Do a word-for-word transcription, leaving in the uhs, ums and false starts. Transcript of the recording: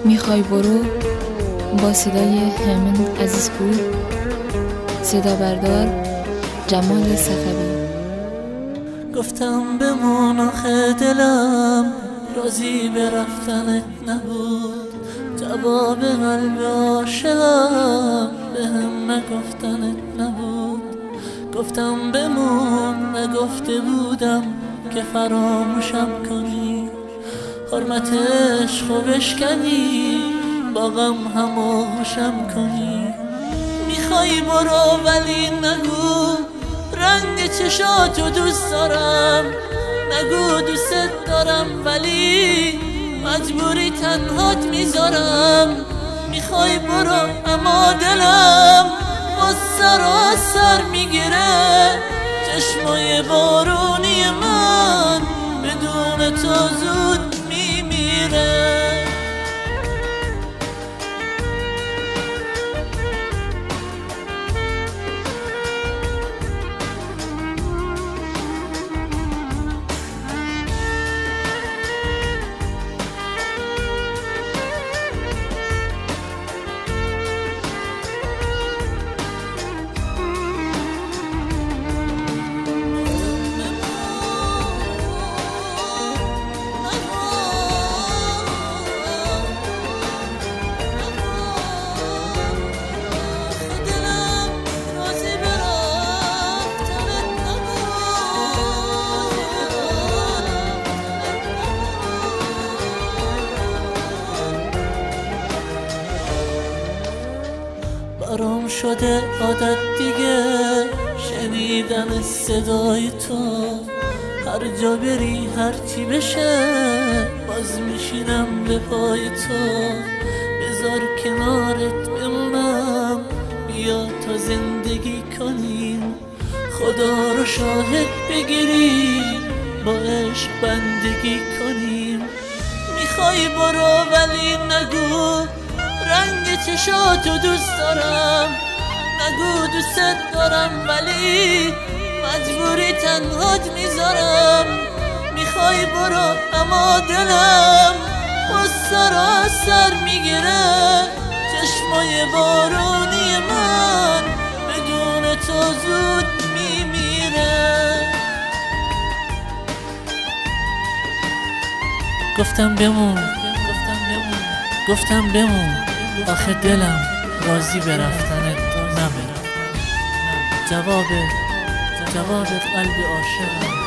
میخوای برو با صدای همین عزیزپور، صدا بردار جمال صفوی. گفتم بمون آخه دلم راضی به رفتنت نبود، جواب قلب عاشقم به هم نگفتنت نبود. گفتم بمون نگفته بودم که فراموشم کنی، حرمت عشقو بشکنی با غم هم آغوشم کنی. میخوای برو ولی نگو رنگ چشاتو دوست دارم، نگو دوست دارم ولی مجبوری تنهات میذارم. میخوای برو اما دلم با سر و سر میگیره، چشمای بارونی من بدون تو زود میمیره. برام شده عادت دیگه شنیدن صدای تو، هر جا بری هر چی بشه باز میشینم به پای تو. بذار کنارت بمونم بیا تا زندگی کنیم، خدا رو شاهد بگیری با عشق بندگی کنیم. میخوای برو ولی نگو رنگ چشاتو دوست دارم، نگو دوست دارم ولی مجبوری تنهات میذارم. میخوای برو اما دلم با سر و سر میگیره، چشمای بارونی من بدون تو زود میمیره. گفتم بمون گفتم بمون گفتم بمون آخه دلم راضی به رفتنت نبره، جواب جواب قلب عاشقم